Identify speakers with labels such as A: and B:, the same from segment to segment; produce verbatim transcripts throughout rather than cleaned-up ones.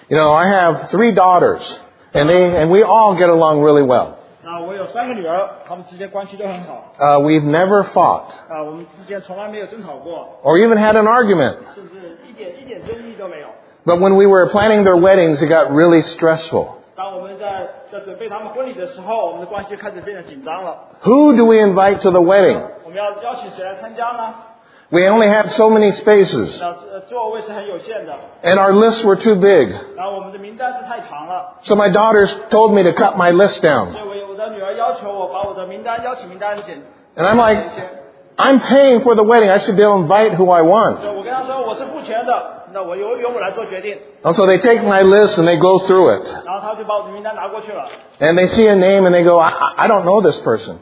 A: You know, I have three daughters, and they and we all get along really well.
B: 那我有三个女儿，她们之间关系都很好。
A: Uh, we've never fought
B: 啊，我们之间从来没有争吵过，
A: or even had an argument.
B: 甚至一点一点争议都没有。
A: But when we were planning their weddings, it got really stressful.
B: 当我们在在准备他们婚礼的时候，我们的关系开始变得紧张了。
A: Who do we invite to the wedding?
B: 我们要邀请谁来参加呢？
A: We only have so many spaces,
B: 那呃座位是很有限的，
A: and our lists were too big.
B: 然后我们的名单是太长了，
A: So my daughters told me to cut my list down.
B: 所以我我的女儿要求我把我的名单邀请名单减。
A: And I'm like, I'm paying for the wedding. I should be able to invite who I want.
B: 所以我跟她说我是付钱的，那我由由我来做决定。
A: And so they take my list and they go through it.
B: 然后她就把我的名单拿过去了。
A: And they see a name and they go, I, I don't know this person.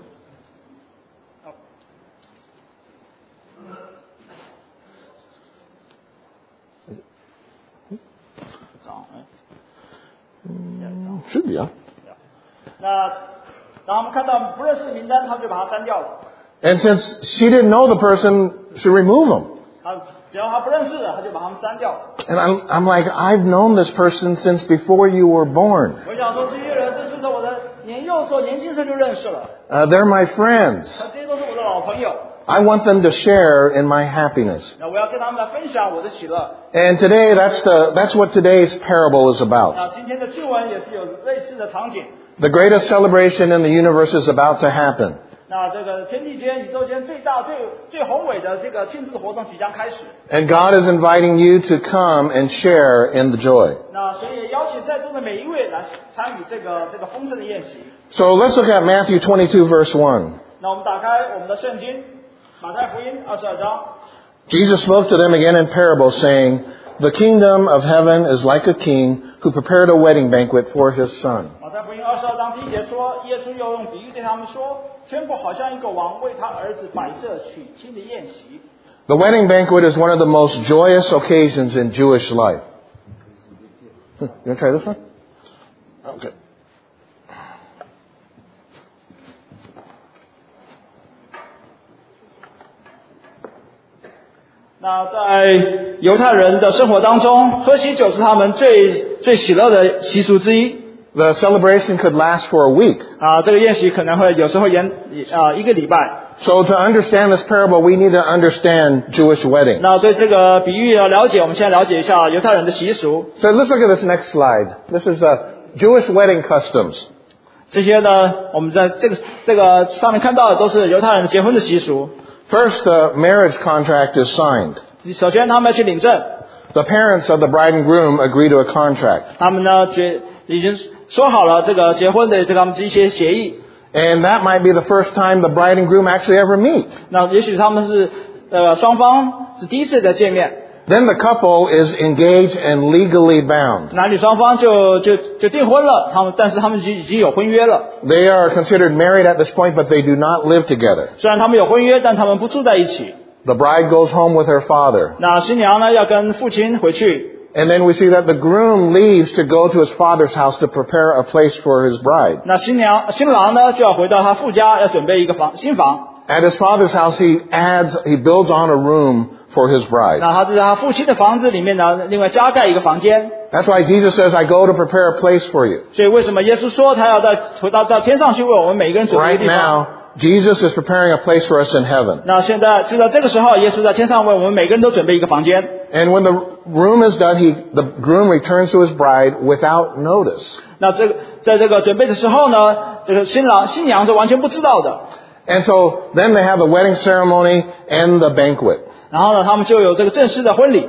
A: Should be, huh?
B: 那当他们看到不认识的名单，他们就把它删掉了。
A: And since she didn't know the person, she removed them.
B: 他只要他不认识的，他就把他们删掉了。
A: And I'm, I'm like, I've known this person since before you were born.
B: 我想说，这些人这是在我的年幼时候、年轻时候就认识了，
A: Uh, they're my friends.
B: 这些都是我的老朋友。
A: I want them to share in my happiness.
B: 那我要跟他们来分享我的喜乐。
A: And today, that's the, that's what today's parable is about.
B: 那今天的经文也是有类似的场景。
A: The greatest celebration in the universe is about to happen.
B: 那这个天地间、宇宙间最大、最最宏伟的这个庆祝的活动即将开始。
A: And God is inviting you to come and share in the joy.
B: 那所以邀请在座的每一位来参与这个这个丰盛的宴席。
A: So let's look at Matthew twenty-two, verse one.
B: 那我们打开我们的圣经，马太福音二十二章。
A: Jesus spoke to them again in parables, saying, The kingdom of heaven is like a king who prepared a wedding banquet for his son.
B: 马太福音二十二章第一节说，耶稣又用比喻对他们说，天国好像一个王为他儿子摆设娶亲的宴席。
A: The wedding banquet is one of the most joyous occasions in Jewish life. You want to try this one? Okay.
B: "那在犹太人的生活当中，喝喜酒是他们最最喜乐的习俗之一。
A: The celebration could last for a week.
B: 啊，这个宴席可能会有时候延啊一个礼拜。
A: So to understand this parable, we need to understand Jewish wedding.
B: 那对这个比喻要了解，我们先了解一下犹太人的习俗。
A: So let's look at this next slide. This is uh, Jewish wedding customs.
B: 这些呢，我们在这个这个上面看到的都是犹太人结婚的习俗。
A: First, the marriage contract is signed.
B: 首先，他们要去领证，
A: The parents of the bride and groom agree to a contract.
B: 他们呢决已经说好了这个结婚的这个他们一些协议。
A: And that might be the first time the bride and groom actually ever meet.
B: 那也许他们是呃双方是第一次的见面，
A: Then the couple is engaged and legally bound.
B: 男女双方就就就订婚了，他们但是他们已经已经有婚约了。
A: They are considered married at this point, but they do not live together.
B: 虽然他们有婚约，但他们不住在一起。
A: The bride goes home with her father.
B: 那新娘呢要跟父亲回去，
A: And then we see that the groom leaves to go to his father's house to prepare a place for his bride.
B: 那新娘新郎呢就要回到他父家，要准备一个房新房。
A: At his father's house, he adds, he builds on a room for his bride.
B: 那他在他父亲的房子里面呢，另外加盖一个房间。
A: That's why Jesus says, I go to prepare a place for you.
B: 所以为什么耶稣说他要在回到到天上去为我们每个人准备一
A: Right
B: 个地方？
A: now, Jesus is preparing a place for us in heaven.
B: 那现在就在这个时候，耶稣在天上为我们每个人都准备一个房间。
A: And when the room is done, he, the groom returns to his bride without notice.
B: 那这个在这个准备的时候呢，这个新郎新娘是完全不知道的。
A: And so then they have the wedding ceremony and the banquet.
B: 然后呢，他们就有这个正式的婚礼。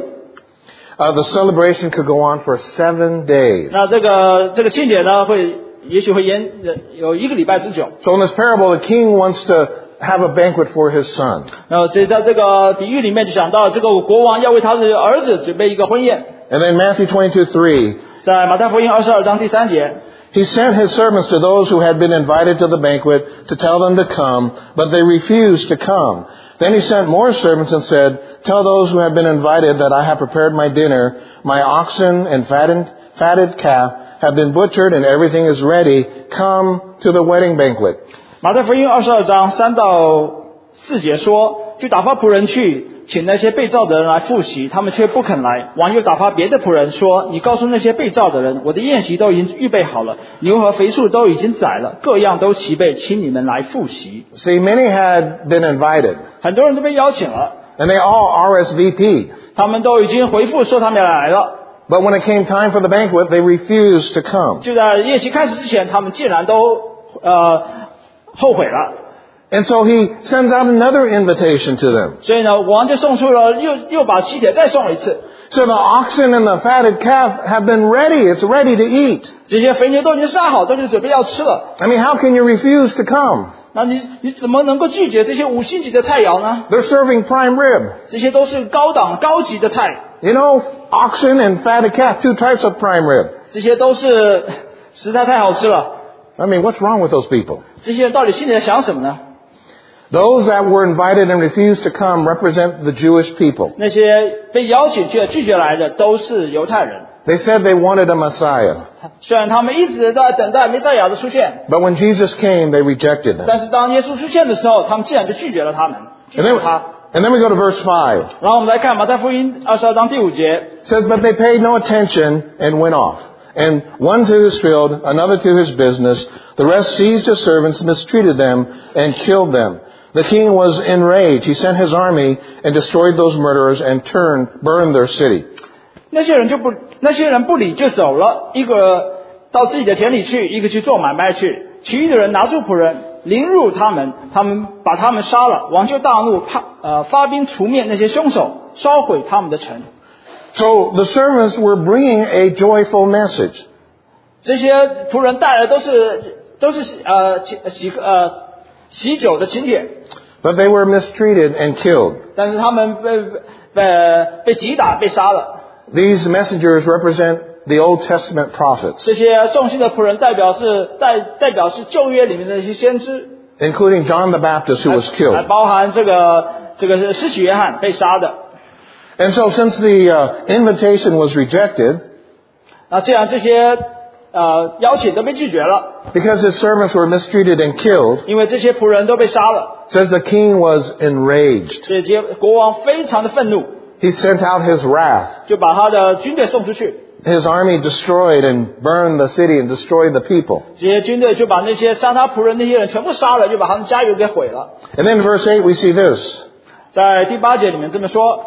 A: Uh, the celebration could go on for seven days.
B: 那这个这个庆典呢，会也许会延有一个礼拜之久。
A: So in this parable, the king wants to have a banquet for his son.
B: 然后所以在这个比喻里面就讲到，这个国王要为他的儿子准备一个婚宴。
A: And then Matthew twenty-two three,
B: 在马太福音二十二章第三节。
A: he sent his servants to those who had been invited to the banquet to tell them to come, but they refused to come. Then he sent more servants and said, Tell those who have been invited that I have prepared my dinner. My oxen and fattened, fatted calf have been butchered and everything is ready. Come to the wedding banquet.
B: 马太福音二十二章三到四节说， 就打发仆人去请那些被召的人来复习，他们却不肯来。王又打发别的仆人说，你告诉那些被召的人，我的宴席都已经预备好了，牛和肥畜都已经宰了，各样都齐备，请你们来复习。
A: See, many had been invited,
B: 很多人都被邀请了，
A: and they all R S V P'd.
B: 他们都已经回复说他们要来了。
A: But when it came time for the banquet, they refused to come.
B: 就在宴席开始之前，他们竟然都呃后悔了。
A: And so he sends out another invitation to them.
B: 所以呢，王就送出了又又把喜帖再送了一次。
A: So the oxen and the fatted calf have been ready. It's ready to eat.
B: 这些肥牛都已经杀好，都是准备要吃了。
A: I mean, how can you refuse to come?
B: 那你你怎么能够拒绝这些五星级的菜肴呢？
A: They're serving prime rib.
B: 这些都是高档高级的菜，
A: You know, oxen and fatted calf, two types of prime rib.
B: 这些都是实在太好吃了。
A: I mean, what's wrong with those people?
B: 这些人到底心里在想什么呢？
A: Those that were invited and refused to come represent the Jewish people.
B: 那些被邀请却拒绝来的都是犹太人。
A: They said they wanted a Messiah.
B: 虽然他们一直在等待弥赛亚的出现，
A: But when Jesus came, they rejected them.
B: 但是当耶稣出现的时候，他们竟然就拒绝了他们，拒
A: And
B: 绝
A: then,
B: 他。
A: and then we go to verse five.
B: 然后我们来看马太福音二十二章第五节，
A: It says, But they paid no attention and went off. And one to his field, another to his business. The rest seized his servants, mistreated them, and killed them. The king was enraged. He sent his army and destroyed those murderers and turned, burned their city.
B: 那些人就不，那些人不理就走了，一个到自己的田里去，一个去做买卖去。其余的人拿住仆人，凌辱他们，他们把他们杀了。王就大怒，怕呃发兵除灭那些凶手，烧毁他们的城。
A: So the servants were bringing a joyful message.
B: 这些仆人带来都是都是呃喜喜呃喜酒的请帖，
A: But they were mistreated and killed.
B: 但是他们被被被击打被杀了。
A: These messengers represent the Old Testament prophets,
B: 这些送信的仆人代表是代代表是旧约里面的一些先知，
A: including John the Baptist, who was
B: 还
A: killed.
B: 包含这个这个是施洗约翰被杀的。
A: And so since the uh, invitation was rejected,
B: 那这样这些呃邀请都被拒绝了，
A: because his servants were mistreated and killed,
B: 因为这些仆人都被杀了，
A: says the king was enraged.
B: 这些国王非常的愤怒，
A: He sent out his wrath.
B: 就把他的军队送出去。
A: His army destroyed and burned the city and destroyed the people.
B: 这些军队就把那些杀他仆人那些人全部杀了，就把他们家园给毁了。
A: And then in verse eight we see this.
B: 在第八节里面这么说。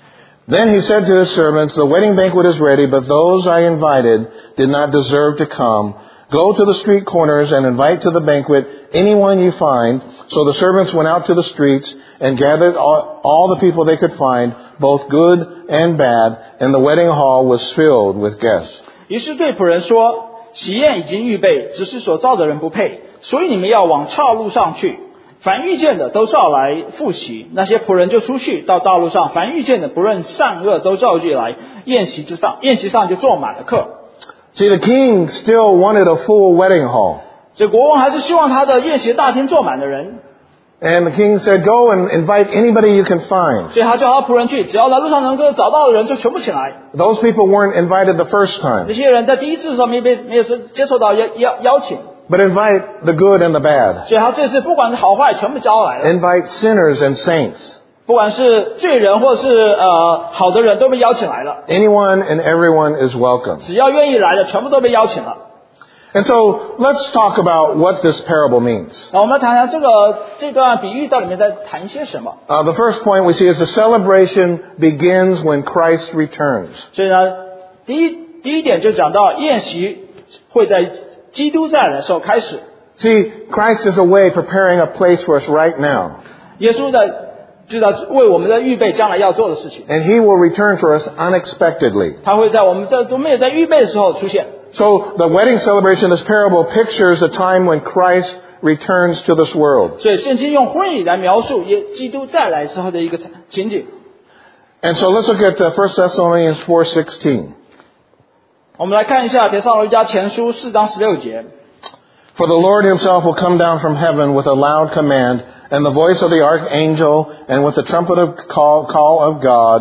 A: Then he said to his servants, The wedding banquet is ready, but those I invited did not deserve to come. Go to the street corners and invite to the banquet anyone you find. So the servants went out to the streets and gathered all, all the people they could find, both good and bad, and the wedding hall was filled with guests.
B: 于是对仆人说：“喜宴已经预备，只是所造的人不配，所以你们要往岔路上去。凡遇见的都召来复习。那些仆人就出去到道路上，凡遇见的不论善恶都召集来，宴席之上，宴席上就坐满了客。”
A: See, the king still wanted a full wedding hall.
B: 这国王还是希望他的宴席大厅坐满的人，
A: And the king said, Go and invite anybody you can find.
B: 所以他叫他仆人去，只要在路上能够找到的人就全部请来。
A: Those people weren't invited the first
B: 这
A: time,
B: 些人在第一次的时候没被没有接受到邀邀邀请，
A: but invite the good and the bad.
B: 所以他这次不管是好坏全部招来了。
A: Invite sinners and saints.
B: 不管是罪人或是呃好的人都被邀请来了，
A: Anyone and everyone is welcome.
B: 只要愿意来的全部都被邀请了。
A: And so let's talk about what this parable means.
B: 那我们来谈谈这个这段比喻到底面在谈些什么。
A: Uh, the first point we see is the celebration begins when Christ returns.
B: 所以呢，第一第一点就讲到宴席会在基督再来的时候开始。
A: See, Christ is away preparing a place for us right now.
B: 耶稣在就在为我们在预备将来要做的事情，
A: And He will return for us unexpectedly.
B: 他会在我们这都没有在预备的时候出现。
A: So the wedding celebration, this parable pictures the time when Christ returns to this world.
B: 所以圣经用婚礼来描述耶基督再来之后的一个情景。
A: And so let's look at uh, First Thessalonians four sixteen.
B: 我们来看一下帖撒罗尼迦前书四章十六节。
A: For the Lord himself will come down from heaven with a loud command, and the voice of the archangel, and with the trumpet of call, call of God,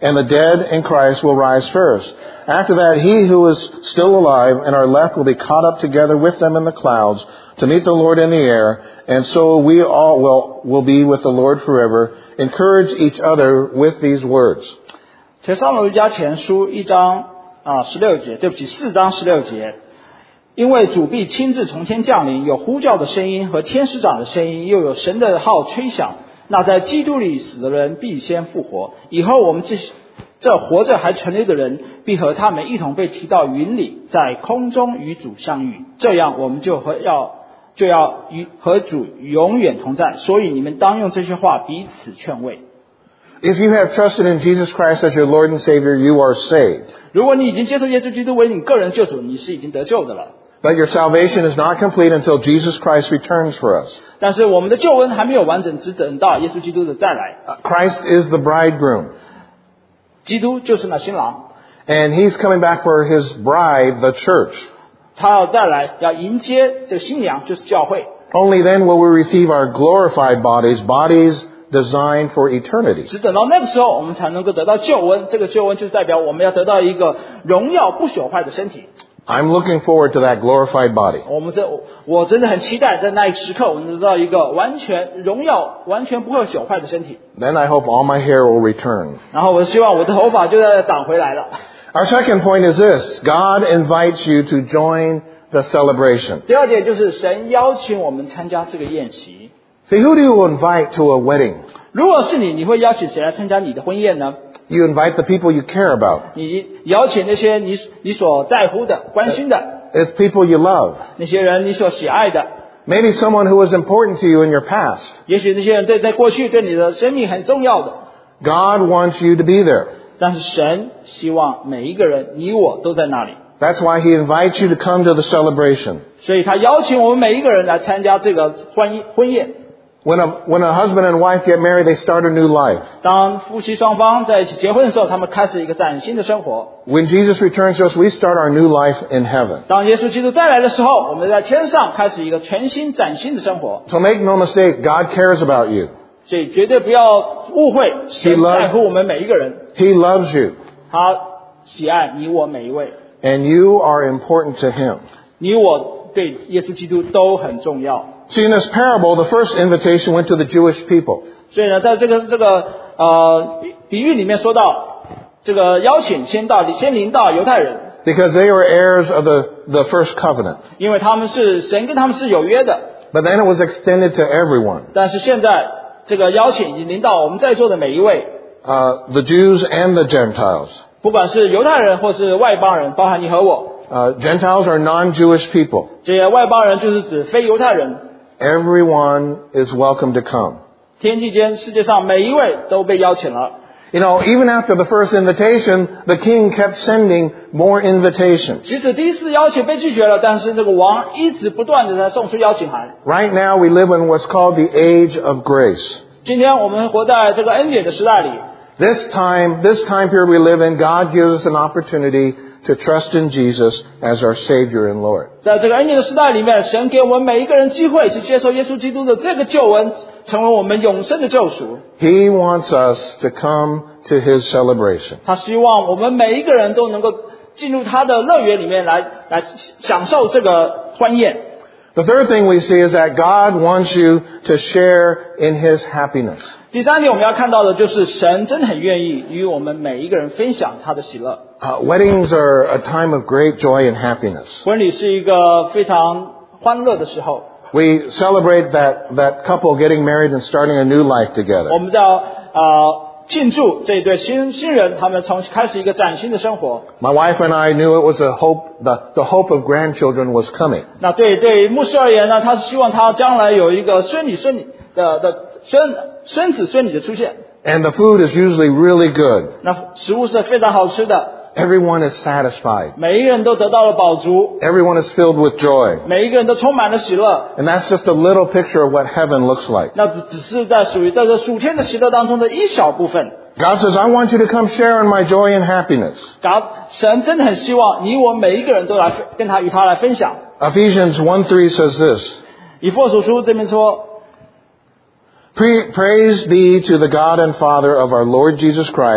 A: and the dead in Christ will rise first. After that, he who is still alive and are left will be caught up together with them in the clouds to meet the Lord in the air, and so we all will, will be with the Lord forever. Encourage each other with these words.
B: 帖撒罗尼迦前书一章啊十六节，对不起，四章十六节。因为主必亲自从天降临，有呼叫的声音和天使长的声音，又有神的号吹响。那在基督里死的人必先复活，以后我们这这活着还存留的人，必和他们一同被提到云里，在空中与主相遇。这样我们就和要就要与和主永远同在。所以你们当用这些话彼此劝慰。
A: If you have trusted in Jesus Christ as your Lord and Savior, you are saved.
B: 如果你已经接受耶稣基督为你个人救主，你是已经得救的了。
A: But your salvation is not complete until Jesus Christ returns for us.
B: 但是我们的救恩还没有完整，只等到耶稣基督的再来。
A: Christ is the bridegroom.
B: 基督就是那新郎。
A: And he's coming back for his bride, the church.
B: 他要再来，要迎接这个新娘，就是教会。
A: Only then will we receive our glorified bodies, bodies designed for eternity.
B: 只等到那个时候，我们才能够得到救恩。这个救恩就是代表我们要得到一个荣耀不朽坏的身体。
A: I'm looking forward to that glorified body.
B: 我们这我真的很期待，在那一时刻，我们得到一个完全荣耀、完全不会朽坏的身体。
A: Then I hope all my hair will return.
B: 然后我希望我的头发就再长回来了。
A: Our second point is this: God invites you to join the celebration.
B: 第二点就是神邀请我们参加这个宴席。
A: See, who do you invite to a wedding?
B: 如果是你，你会邀请谁来参加你的婚宴呢？
A: You invite the people you care about.
B: 你邀请那些你你所在乎的、关心的。
A: It's people you love.
B: 那些人你所喜爱的。
A: Maybe someone who was important to you in your past.
B: 也许那些人对在过去对你的生命很重要的。
A: God wants you to be there.
B: 但是神希望每一个人，你我都在那里。
A: That's why he invites you to come to the celebration.
B: 所以他邀请我们每一个人来参加这个婚婚宴。
A: When a, when a husband and wife get married, they start a new life.
B: 当夫妻双方在一起结婚的时候，他们开始一个崭新的生活。
A: When Jesus returns to us, we start our new life in heaven.
B: 当耶稣基督再来的时候，我们在天上开始一个全新崭新的生活。
A: So make no mistake, God cares about you.
B: 所以绝对不要误会，神在乎我们每一个人。
A: He loves you.
B: 他喜爱你我每一位。
A: And you are important to him.
B: 你我对耶稣基督都很重要。
A: See, in this parable, the first invitation went to the Jewish people.
B: 所以呢，在这个这个呃比喻里面说到，这个邀请先到先临到犹太人。
A: Because they were heirs of the, the first covenant.
B: 因为他们是神跟他们是有约的。
A: But then it was extended to everyone.
B: 但是现在这个邀请已经临到我们在座的每一位。
A: Uh, the Jews and the Gentiles.
B: 不管是犹太人或是外邦人，包含你和我。
A: Uh, Gentiles are non-Jewish people.
B: 这些外邦人就是指非犹太人。
A: Everyone is welcome to come.
B: 天地间世界上每一位都被邀请了。
A: You know, even after the first invitation, the king kept sending more invitations.
B: 即使第一次邀请被拒绝了，但是这个王一直不断的在送出邀请函。
A: Right now we live in what's called the age of grace.
B: 今天我们活在这个恩典的时代里。
A: This time, this time period we live in, God gives us an opportunity to trust in Jesus as our Savior and Lord.
B: 在这个恩典的时代里面，神给我们每一个人机会去接受耶稣基督的这个救恩，成为我们永生的救赎。
A: He wants us to come to His celebration.
B: 他希望我们每一个人都能够进入他的乐园里面来，来享受这个欢宴。
A: The third thing we see is that God wants you to share in His happiness.
B: 第三点我们要看到的就是神真的很愿意与我们每一个人分享他的喜乐。
A: Uh, weddings are a time of great joy and happiness.
B: 婚礼是一个非常欢乐的时候。
A: We celebrate that, that couple getting married and starting a new life together.
B: 我们在呃庆祝这一对新新人，他们从开始一个崭新的生活。
A: My wife and I knew it was a hope, the, the hope of grandchildren was coming.
B: 那对对牧师而言呢，他是希望他将来有一个孙女孙女的的孙孙子孙女的出现。
A: And the food is usually really good.
B: 那食物是非常好吃的。
A: Everyone is satisfied.
B: 每一个人都得到了饱足。
A: Everyone is filled with joy.
B: 每一个人都充满了喜乐。
A: And that's just a little picture of what heaven looks like.
B: 那只是在属于在这属天的喜乐当中的一小部分。
A: God says, I want you to come share in my joy and happiness.
B: 神真的很希望你我每一个人都来跟他与他来分享。
A: Ephesians one three says this.
B: 以弗所书这边说。
A: Praise be to the God and Father of our Lord Jesus Christ,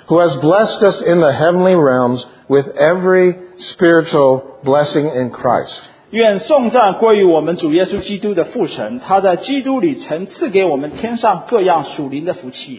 A: who has blessed us in the heavenly realms with every spiritual blessing in Christ.
B: 愿颂赞归于我们主耶稣基督的父神，他在基督里曾赐给我们天上各样属灵的福气。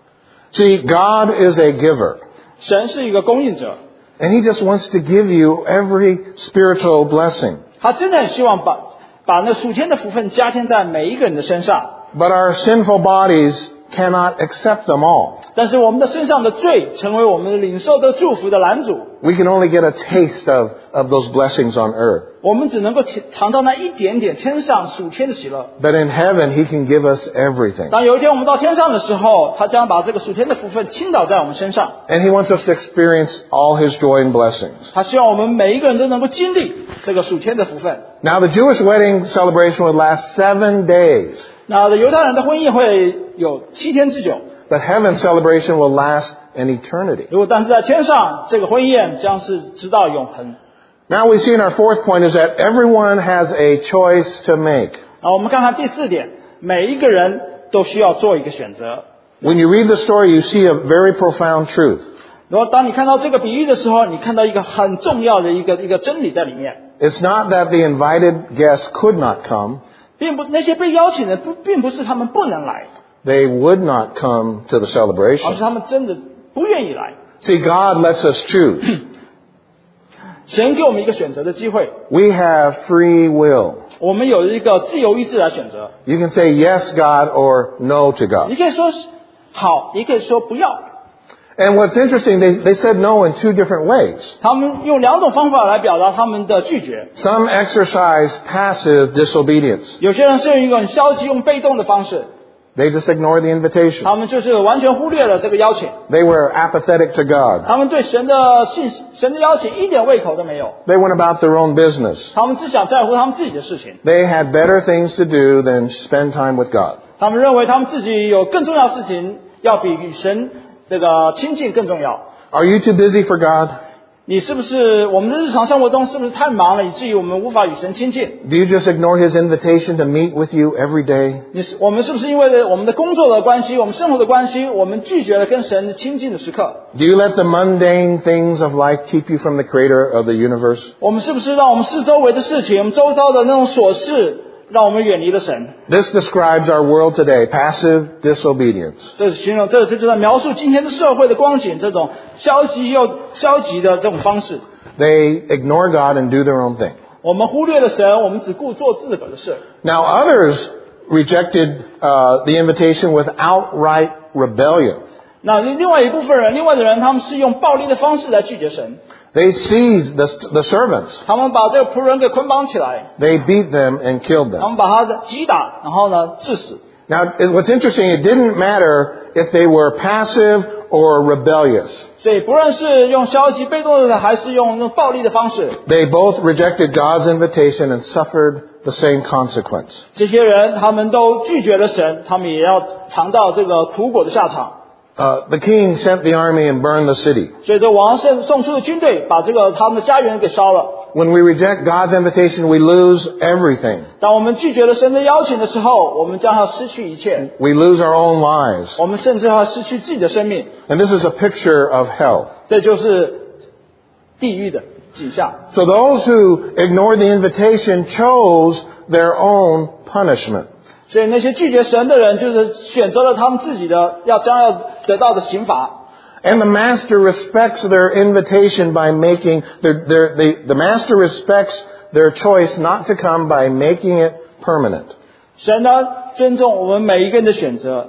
A: See, God is a giver.
B: 神是一个供应者，
A: And He just wants to give you every spiritual blessing.
B: 他真的很希望把把那属天的福分加添在每一个人的身上。
A: But our sinful bodies cannot accept them all.
B: 但是我们的身上的罪成为我们领受的祝福的拦阻，
A: We can only get a taste of, of those blessings on earth.
B: 我们只能够尝到那一点点天上属天的喜乐。
A: But in heaven, He can give us everything.
B: 当有一天我们到天上的时候，他将把这个属天的福分倾倒在我们身上。
A: And He wants us to experience all His joy and blessings.
B: 他希望我们每一个人都能够经历这个属天的福分。
A: Now, the Jewish wedding celebration would last seven days.
B: 那犹太人的婚姻会有七天之久，
A: But heaven celebration will last an eternity.
B: 如果但是在天上，这个婚宴将是直到永恒。
A: Now we see in our fourth point is that everyone has a choice to make.
B: 啊，我们看看第四点，每一个人都需要做一个选择。
A: When you read the story, you see a very profound truth.
B: 然后当你看到这个比喻的时候，你看到一个很重要的一个一个真理在里面，
A: It's not that the invited guests could not come.
B: 并不那些被邀请的不并不是他们不能来，
A: They would not come to the
B: 而是
A: celebration.
B: 他们真的不愿意来。
A: See, God lets us choose.
B: 神给我们一个选择的机会，
A: We have free will.
B: 我们有一个自由意志来选择。
A: You can say yes, God, or no to
B: 你
A: God.
B: 可以说好，也可以说不要。
A: And what's interesting, they, they said no in two different ways.
B: 他们用两种方法来表达他们的拒绝。
A: Some exercise passive disobedience.
B: 有些人是用一个很消极、用被动的方式，
A: They just ignore the invitation.
B: 他们就是完全忽略了这个邀请，
A: They were apathetic to God.
B: 他们对神的信、神的邀请一点胃口都没有，
A: They went about their own business.
B: 他们只想在乎他们自己的事情。
A: They had better things to do than spend time with God.
B: 他们认为他们自己有更重要的事情，要比与神这个亲近更重要。
A: Are you too busy for God?
B: 你是不是我们的日常生活中是不是太忙了，以至于我们无法与神亲近？
A: Do you just ignore His invitation to meet with you every day?
B: 你是我们是不是因为我们的工作的关系，我们生活的关系，我们拒绝了跟神亲近的时刻？
A: Do you let the mundane things of life keep you from the Creator of the universe?
B: 我们是不是让我们四周围的事情，我们周遭的那种琐事，让我们远离了神？
A: This describes our world today, passive disobedience.
B: 这是形容，这这就在描述今天的社会的光景，这种消极又消极的这种方式。
A: They ignore God and do their own thing.
B: 我们忽略了神，我们只顾做自个儿的事。
A: Now others rejected uh, the invitation with outright rebellion.
B: 那另外一部分人，另外的人，他们是用暴力的方式来拒绝神。
A: They seized the, the servants.
B: 他们把这个仆人给捆绑起来，
A: They beat them and killed
B: 他
A: them.
B: 们把他的击打，然后呢致死。
A: Now, it- what's interesting, it didn't matter if they were passive or rebellious.
B: 所以不论是用消极被动的，还是用用暴力的方式，
A: They both rejected God's invitation and suffered the same consequence.
B: 这些人他们都拒绝了神，他们也要尝到这个苦果的下场。
A: Uh, the king sent the army and burned the city.
B: 所以这王送送出的军队把这个他们的家园给烧了。
A: When we reject God's invitation, we lose everything.
B: 当我们拒绝了神的邀请的时候，我们将要失去一切，
A: We lose our own lives.
B: 我们甚至要失去自己的生命。
A: And this is a picture of hell.
B: 这就是地狱的景象。
A: So those who ignored the invitation chose their own punishment.
B: 所以那些拒绝神的人，就是选择了他们自己的要将要得到的刑罚。
A: And the master respects their invitation by making, their, their, the, the master respects their choice not to come by making it permanent.
B: 神呢，尊重我们每一个人的选择，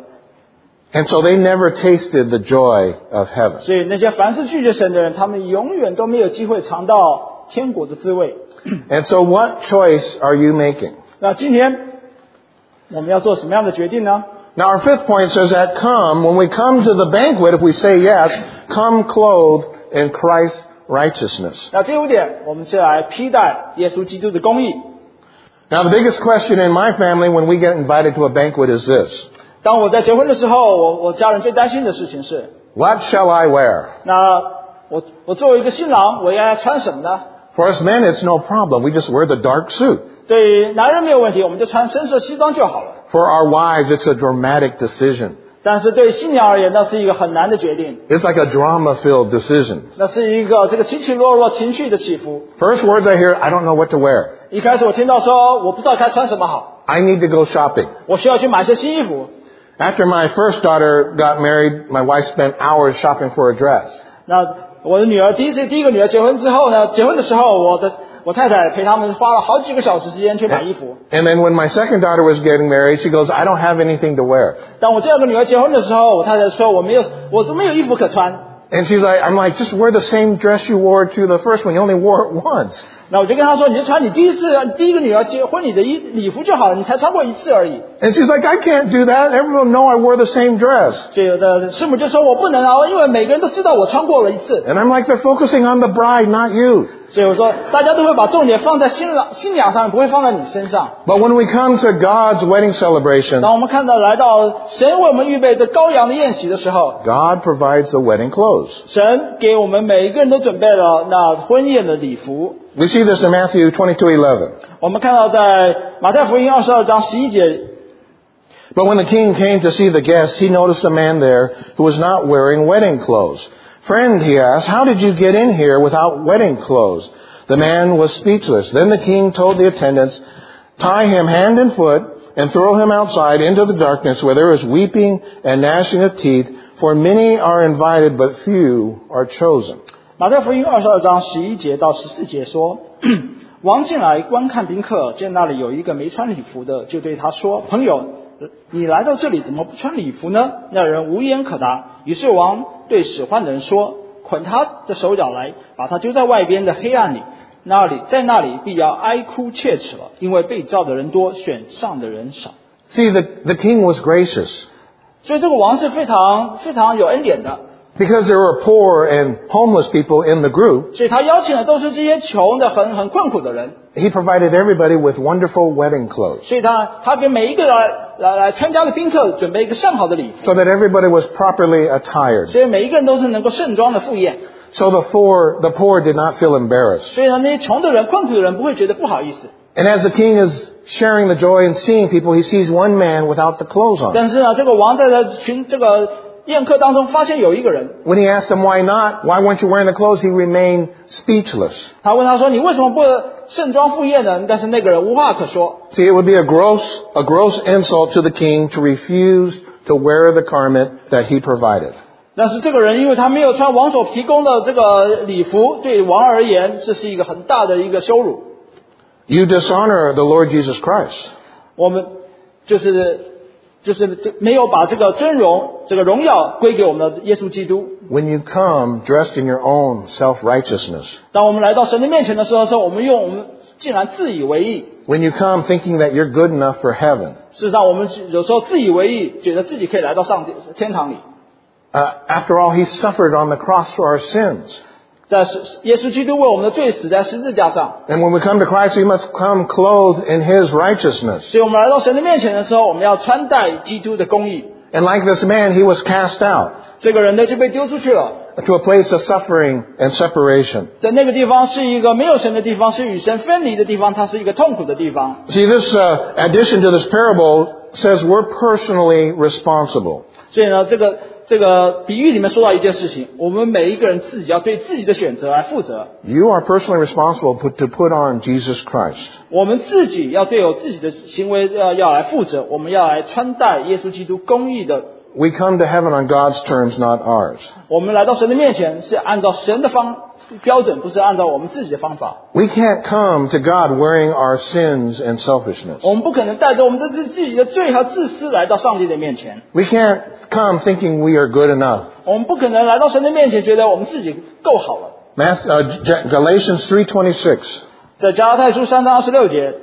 A: And so they never tasted the joy of heaven.
B: 所以那些凡是拒绝神的人，他们永远都没有机会尝到天国的滋味。
A: And so what choice are you making?
B: 那今天我们要做什么样的决定呢？
A: Now our fifth point says that come, when we come to the banquet, if we say yes, come clothed in Christ's righteousness.
B: 那第五点，我们是来披戴耶稣基督的公义。
A: Now the biggest question in my family when we get invited to a banquet is this.
B: 当我在结婚的时候，我我家人最担心的事情是，
A: What shall I wear?
B: 那我我作为一个新郎，我应该穿什么呢？
A: For us men, it's no problem. We just wear the dark suit.
B: 对男人没有问题，我们就穿深色西装就好了。
A: For our wives, it's a dramatic decision.
B: 但是对新娘而言，那是一个很难的决定。
A: It's like a drama-filled decision.
B: 那是一个这个起起落落情绪的起伏。
A: First words I hear, I don't know what to wear.
B: 一开始我听到说，我不知道该穿什么好，
A: I need to go shopping.
B: 我需要去买些新衣服。
A: After my first daughter got married, my wife spent hours shopping for a dress.
B: 那我的女儿第一次第一个女儿结婚之后呢，结婚的时候，我的我太太陪他们花了好几个小时时间去买衣服。
A: And then when my second daughter was getting married, she goes, I don't have anything to wear.
B: 当我第二个女儿结婚的时候，我太太说我没有我都没有衣服可穿。
A: And she's like, I'm like, just wear the same dress you wore to the first one. You only wore it once.
B: 那我就跟她说，你就穿你第一次第一个女儿结婚礼的衣礼服就好了，你才穿过一次而已。
A: And she's like, I can't do that. Everyone know I wore the same dress.
B: 所以有的师母就说我不能啊，因为每个人都知道我穿过了一次。
A: And I'm like, they're focusing on the bride, not you.
B: 所以我说，大家都会把重点放在新郎新娘上，不会放在你身上。
A: But when we come to God's wedding celebration,
B: 当我们看到来到神为我们预备的羔羊的宴席的时候，
A: God provides the wedding clothes.
B: 神给我们每一个人都准备了那婚宴的礼服。
A: We see this in Matthew twenty-two eleven.
B: 我们看到在马太福音二十二章十一节，
A: But when the king came to see the guests, he noticed a man there who was not wearing wedding clothes. Friend, he asked, how did you get in here without wedding clothes? The man was speechless. Then the king told the attendants, tie him hand and foot and throw him outside into the darkness where there is weeping and gnashing of teeth, for many are invited, but few are chosen.
B: 马太福音二十二章十一节到十四节说，王进来观看宾客，见那里有一个没穿礼服的，就对他说：“朋友，你来到这里怎么不穿礼服呢？”那人无言可答。于是王对使唤的人说：“捆他的手脚来，把他丢在外边的黑暗里，那里在那里必要哀哭切齿了，因为被召的人多，选上的人少。”
A: See, the, the king was gracious
B: 所以这个王是非常非常有恩典的，
A: because there were poor and homeless people in the group.
B: 所以他邀请的都是这些穷的、很很困苦的人。
A: He provided everybody with wonderful wedding clothes
B: 所以他他给每一个来来来参加的宾客准备一个上好的礼服，
A: so that everybody was properly attired.
B: 所以每一个人都是能够盛装的赴宴。
A: So the poor, the poor did not feel embarrassed.
B: 所以呢，那些穷的人、困苦的人不会觉得不好意思。
A: And as the king is sharing the joy and seeing people, he sees one man without the clothes on.
B: 但是呢，这个王在这群这个宴客当中发现有一个人，
A: When he asked him why not, why weren't you wearing the clothes, he remained speechless.
B: 他问他说：“你为什么不盛装赴宴呢？”但是那个人无话可说。
A: See, it would be a gross, a gross insult to the king to refuse to wear the garment that he provided.
B: 但是这个人因为他没有穿王所提供的这个礼服，对王而言，这是一个很大的一个羞辱。
A: You dishonor the Lord Jesus Christ.
B: 我们就是就是没有把这个尊荣、这个荣耀归给我们的耶稣基督。
A: When you come dressed in your own self-righteousness.
B: 当我们来到神的面前的时候，说我们用我们竟然自以为意。
A: When you come thinking that you're good enough for heaven.
B: 事实上，我们有时候自以为意，觉得自己可以来到上帝天堂里。
A: Uh, after all, he suffered on the cross for our sins.
B: 在耶稣基督为我们的罪死在十字架上。
A: And when we come to Christ, we must come clothed in his righteousness.
B: 所以我们来到神的面前的时候，我们要穿戴基督的公义。
A: And like this man, he was cast out
B: 这个人呢就被丢出去了，
A: to a place of suffering and separation.
B: 在那个地方是一个没有神的地方，是与神分离的地方，它是一个痛苦的地方。
A: See, this uh, addition to this parable says we're personally responsible.
B: 所以呢，这个这个比喻里面说到一件事情，我们每一个人自己要对自己的选择来负责。
A: You are personally responsible put, to put on Jesus Christ.
B: 我们自己要对有自己的行为要要来负责，我们要来穿戴耶稣基督公义的。
A: We come to heaven on God's terms, not ours.
B: 我们来到神的面前是按照神的方标准，不是按照我们自己的方法。
A: We can't come to God wearing our sins and selfishness.
B: 我们不可能带着我们的自己的罪和自私来到上帝的面前。
A: We can't come thinking we are good enough.
B: 我们不可能来到神的面前，觉得我们自己够好了。
A: Matthew, uh, Galatians three twenty-six.
B: 在加拉太书三章二十六节，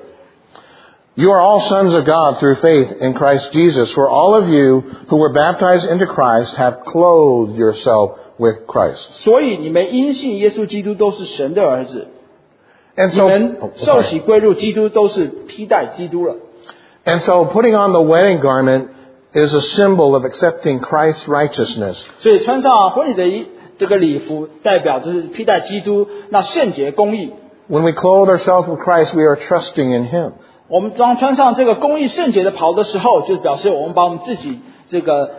A: You are all sons of God through faith in Christ Jesus. For all of you who were baptized into Christ have clothed yourself with Christ.
B: 所以你们因信耶稣基督都是神的儿子，
A: And
B: 你
A: so,
B: 们
A: oh,
B: 受
A: sorry.
B: 洗归入基督都是披戴基督了。
A: And so putting on the wedding garment is a symbol of accepting Christ's righteousness.
B: 所以穿上婚礼的一这个礼服，代表就是披戴基督那圣洁公义。
A: When we clothe ourselves with Christ, we are trusting in Him.
B: 我们当穿上这个公义圣洁的袍的时候，就表示我们把我们自己这个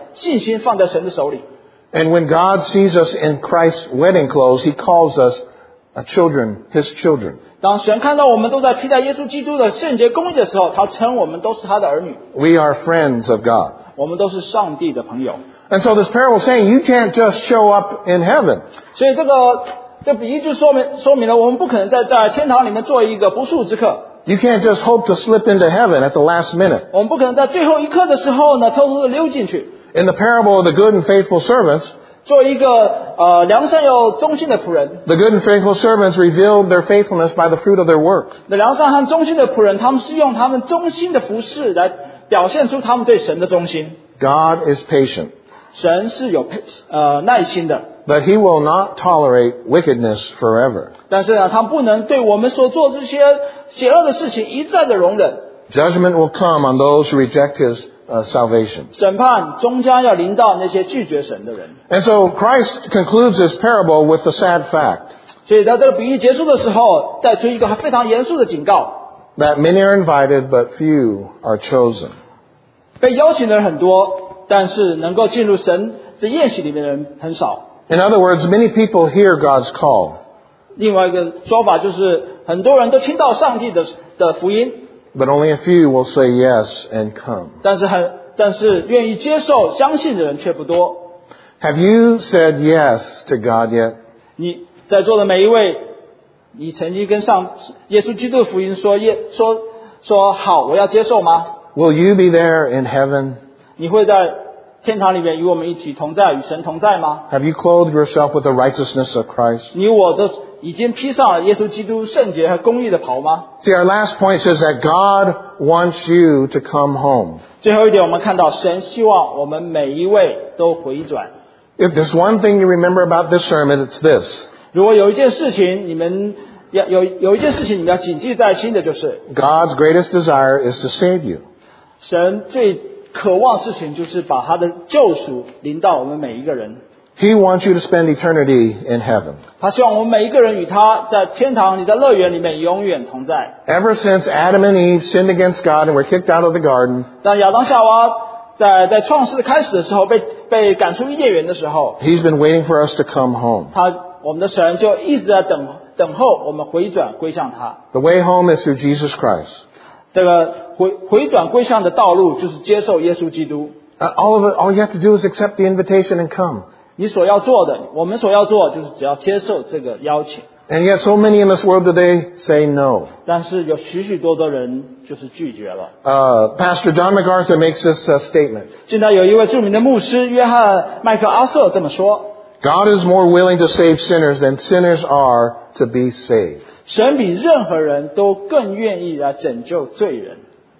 B: 信心放在神的手里。
A: And when God sees us in Christ's wedding clothes, He calls us children, His children.
B: 当神看到我们都在披戴耶稣基督的圣洁公义的时候，他称我们都是他的儿女。
A: We are friends of God.
B: 我们都是上帝的朋友。
A: And so this parable is saying you can't just show up in heaven.
B: 所以这个这比喻就说明说明了我们不可能在在天堂里面做一个不速之客。
A: You can't just hope to slip into heaven at the last minute.
B: 我们不可能在最后一刻的时候呢，偷偷的溜进去。
A: In the parable of the good and faithful servants,
B: 作为一个呃良善又忠心的仆人，
A: the good and faithful servants revealed their faithfulness by the fruit of their work.
B: 那良善和忠心的仆人，他们是用他们忠心的服事来表现出他们对神的忠心。
A: God is patient,
B: 神是有呃耐心的，
A: but He will not tolerate wickedness forever.
B: 但是呢，他不能对我们所做这些邪恶的事情一再的容忍。
A: Judgment will come on those who reject His uh, salvation.
B: 审判终将要临到那些拒绝神的人。
A: And so Christ concludes this parable with the sad fact
B: 所以在这个比喻结束的时候，带出一个非常严肃的警告：
A: that many are invited, but few are chosen.
B: 被邀请的人很多，但是能够进入神的宴席里面的人很少。
A: In other words, many people hear God's call,
B: 另外一个说法就是，很多人都听到上帝的的福音，
A: but only a few will say yes and come.
B: 但是很但是愿意接受、相信的人却不多。
A: Have you said yes to God yet?
B: 你在座的每一位，你曾经跟上耶稣基督的福音说耶说说好，我要接受吗？
A: Will you be there in heaven?
B: 你会在天堂里面与我们一起同在，与神同在吗？
A: Have you clothed yourself with the righteousness of Christ?
B: 你我都已经披上了耶稣基督圣洁和公义的袍吗？
A: See, our last point says that God wants you to come home.
B: 最后一点，我们看到神希望我们每一位都回转。
A: If there's one thing you remember about this sermon, it's this.
B: 如果有一件事情，你们要有有一件事情你们要谨记在心的，就是
A: God's greatest desire is to save you.
B: 神最渴望事情就是把他的救赎临到我们每一个人。
A: He wants you to spend eternity in heaven.
B: 他希望我们每一个人与他在天堂里的乐园里面永远同在。
A: Ever since Adam and Eve sinned against God and were kicked out of the garden,
B: 当亚当夏娃在在创世开始的时候被被赶出伊甸园的时候，
A: He's been waiting for us to come home.
B: 他我们的神就一直在等等候我们回转归向他。
A: The way home is through Jesus Christ.
B: 这个回回转归向的道路就是接受耶稣基督。
A: Uh, all of it, all you have to do is accept the invitation and come.
B: 你所要做的，我们所要做的就是只要接受这个邀请。
A: And yet so many in this world today say no.
B: 但是有许许多多人就是拒绝了。
A: Uh, Pastor John MacArthur makes this uh, statement.
B: 现在有一位著名的牧师约翰麦克阿瑟这么说：
A: God is more willing to save sinners than sinners are to be saved.
B: 神比任何人都更愿意来拯救罪人。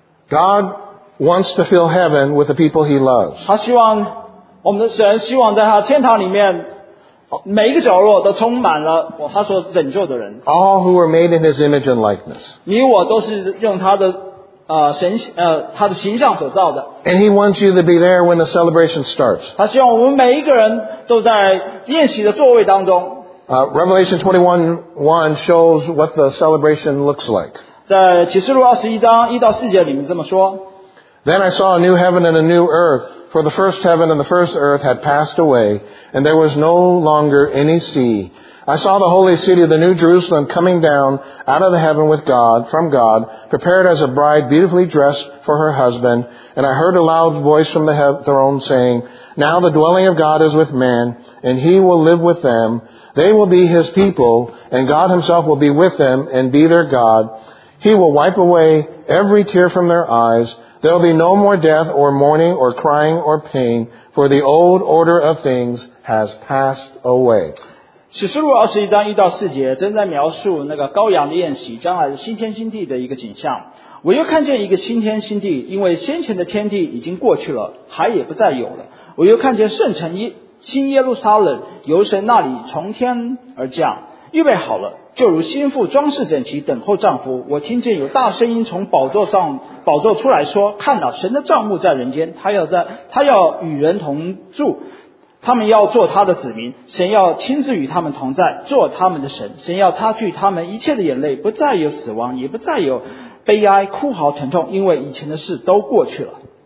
A: God wants to fill heaven with the people He loves.
B: 他希望我们的神希望在他天堂里面每一个角落都充满了我他所拯救的人。
A: All who are made in His image and likeness.
B: 你我都是用他的呃神呃他的形象所造的。
A: And He wants you to be there when the celebration starts.
B: 他希望我们每一个人都在宴席的座位当中。
A: Uh, Revelation twenty-one one shows what the celebration looks like.
B: 在启示录二十一章一到四节里面这么说。
A: Then I saw a new heaven and a new earth, for the first heaven and the first earth had passed away, and there was no longer any sea. I saw the holy city, the new Jerusalem, coming down out of the heaven with God, from God, prepared as a bride beautifully dressed for her husband. And I heard a loud voice from the he- throne saying, Now the dwelling of God is with man, and He will live with them. They will be His people, and God Himself will be with them and be their God. He will wipe away every tear from their eyes. There will be no more death or mourning or crying or pain, for the old order of things has passed away.
B: 启示录二十一章一到四节正在描述那个羔羊的宴席，将来的新天新地的一个景象。我又看见一个新天新地，因为先前的天地已经过去了，海也不再有了。我又看见圣城耶新耶路撒冷由神那里从天而降，预备好了，就如新妇装饰整齐，等候丈夫。我听见有大声音从宝座上宝座出来说：看哪，神的帐幕在人间，他要在他要与人同住。他们要做他的子民，神要亲自与他们同在，做他们的神。神要擦去他们一切的眼泪，不再有死亡，也不再有悲哀、哭嚎、疼痛，因为以前的事都过去了。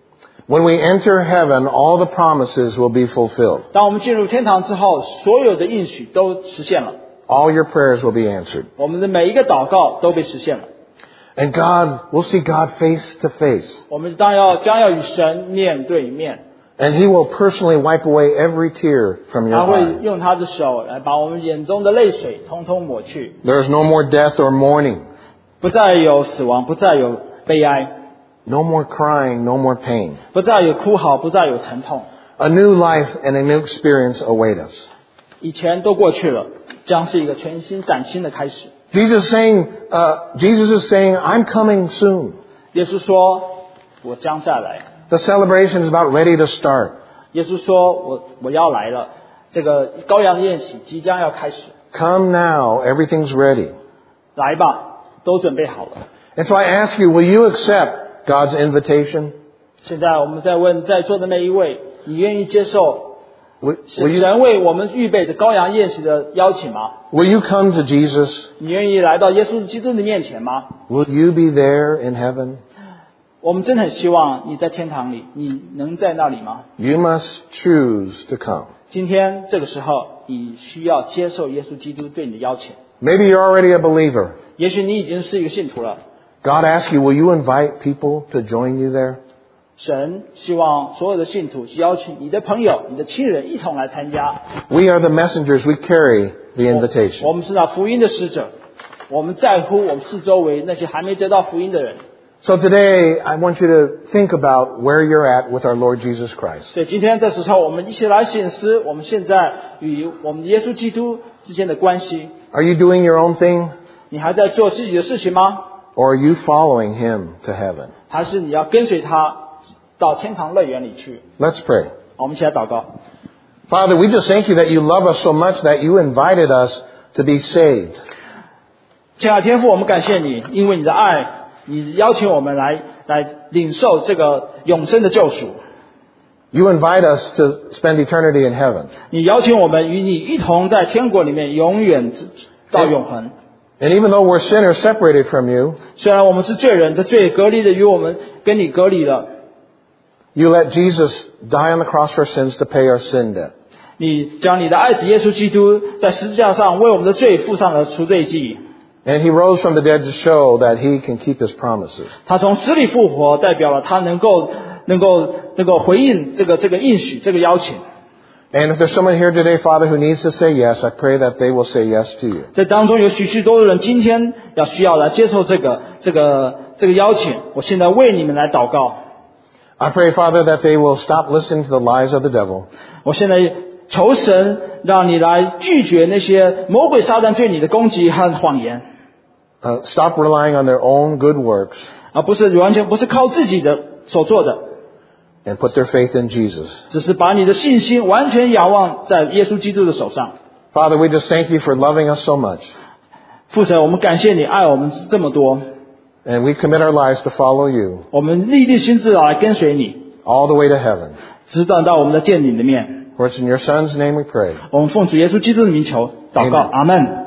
A: When we enter heaven, all the promises will be fulfilled.
B: 当我们进入天堂之后，所有的应许都实现了，
A: All your prayers will be answered.
B: 我们的每一个祷告都被实现了。
A: And God, we'll see God face to face.
B: 我们当要将要与神面对面，
A: And He will personally wipe away every tear from your
B: 他会
A: eye.
B: 用他的手来把我们眼中的泪水通通抹去，
A: There is no more death or mourning.
B: 不再有死亡，不再有悲哀，
A: No more crying, no more pain.
B: 不再有哭嚎，不再有疼痛。
A: A new life and a new experience await us.
B: 以前都过去了，将是一个全新崭新的开始。
A: Jesus saying, uh, Jesus is saying, I'm coming soon.
B: 耶稣说：“我将再来。”
A: The celebration is about ready to start.
B: 耶稣说：“我我要来了，这个羔羊的宴席即将要开始，
A: Come now, everything's ready.
B: 来吧，都准备好了。”
A: And so I ask you, will you accept God's invitation?
B: 现在我们在问在座的每一位，你愿意接受
A: Will, will, you,
B: 神为我们预备的羔羊宴席的邀请吗？
A: will you come to Jesus?
B: 你愿意来到耶稣基督的面前吗？
A: Will you be there in heaven?
B: 我们真的很希望你在天堂里，你能在那里吗？
A: You must choose to come.
B: 今天这个时候，你需要接受耶稣基督对你的邀请。
A: Maybe you're already a believer.
B: 也许你已经是一个信徒了。
A: God asks you, will you invite people to join you there?
B: 神希望所有的信徒邀请你的朋友、你的亲人一同来参加。
A: We are the messengers. We carry the invitation.
B: 我们是那福音的使者，我们在乎我们四周围那些还没得到福音的人。
A: So today, I want you to think about where you're at with our Lord Jesus Christ.
B: 所以今天这时候，我们一起来审视我们现在与我们的耶稣基督之间的关系。
A: Are you doing your own thing?
B: 你还在做自己的事情吗？
A: Or are you following Him to heaven?
B: 还是你要跟随他到天堂乐园里去？
A: Let's pray.
B: 我们一起来祷告。
A: Father, we just thank you that you love us so much that you invited us to be saved.
B: 亲爱的天父，我们感谢你，因为你的爱，你邀请我们来来领受这个永生的救赎。
A: You invite us to spend eternity in heaven.
B: 你邀请我们与你一同在天国里面永远到永恒。
A: And even though we're sinners separated from you,
B: 虽然我们是罪人，这罪隔离的与我们跟你隔离了。
A: you let Jesus die on the cross for our sins to pay our sin debt.
B: 你将你的爱子耶稣基督在十字架上为我们的罪付上了赎罪祭。
A: And He rose from the dead to show that He can keep His promises.
B: 他从死里复活，代表了他能够能够能够回应这个这个应许这个邀请。
A: And if there's someone here today, Father, who needs to say yes, I pray that they will say yes to you.
B: 在当中有许许多多人今天要需要来接受这个这个这个邀请，我现在为你们来祷告。
A: I pray, Father, that they will stop listening to the lies of the devil.
B: 我现在求神让你来拒绝那些魔鬼撒旦对你的攻击和谎言，
A: Uh, stop relying on their own good works
B: 而不是完全不是靠自己的所做的，
A: and put their faith in Jesus.
B: 只是把你的信心完全仰望在耶稣基督的手上。
A: Father, we just thank you for loving us so much.
B: 父神，我们感谢你爱我们这么多，
A: And we commit our lives to follow you
B: 我们立定心志来跟随你，
A: all the way to heaven.
B: 直到到我们的见你的面。
A: For it's in your Son's name we pray.
B: 我们奉主耶稣基督的名求祷告，
A: Amen.
B: 阿们。